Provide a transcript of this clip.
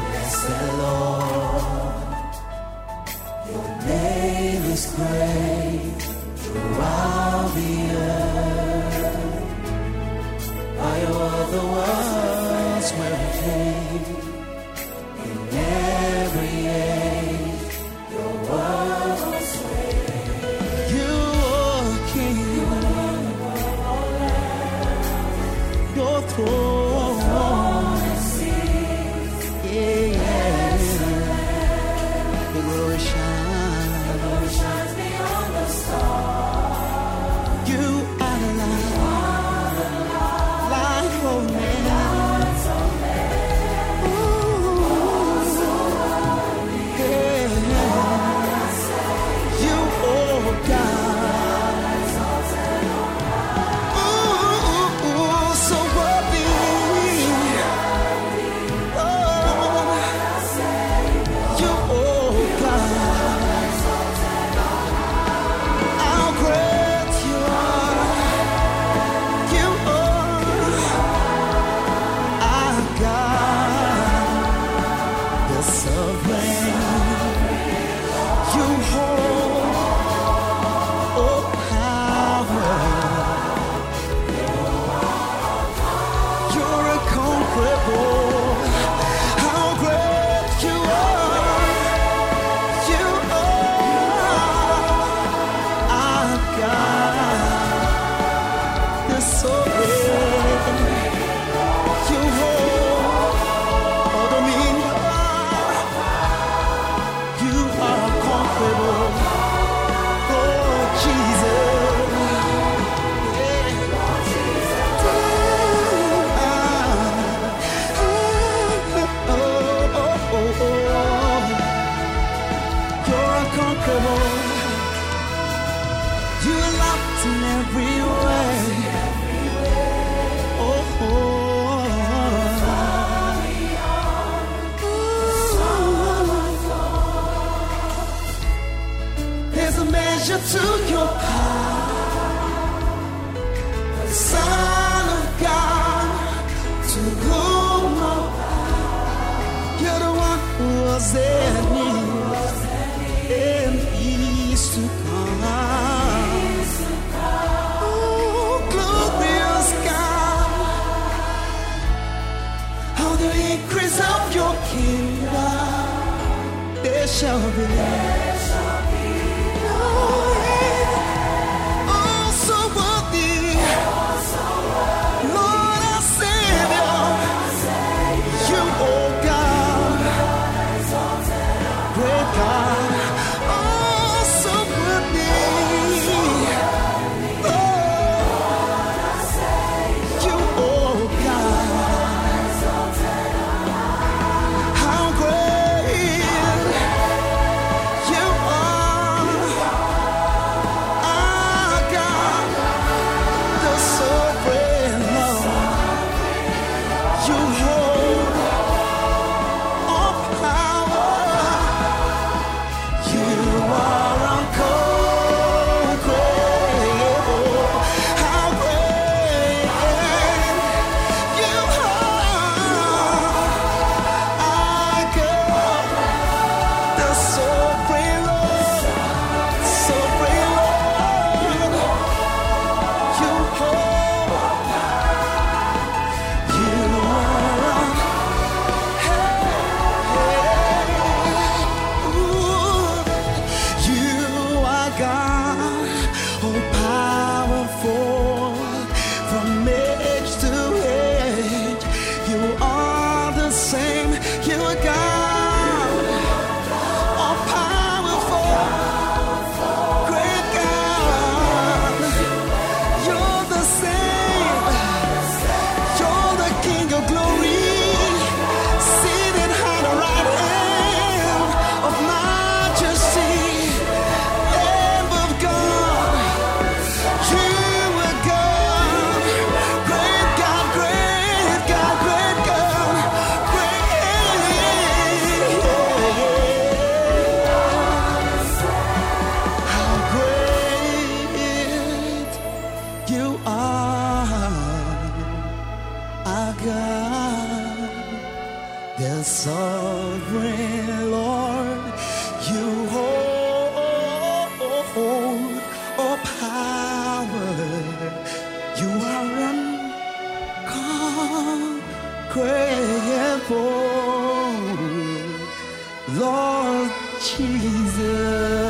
Blessed Lord, your name is great throughout the earth. By your word the worlds were made. In every age, your word was made. You are King, your throne is the glory shines beyond the stars. You are the light, oh man. To your power, the Son of God, to whom all power. You're the one who was there and is to come. Oh, glorious God, how the increase of your kingdom there shall be. You the sovereign Lord. You hold all power. You are unconquerable, Lord Jesus.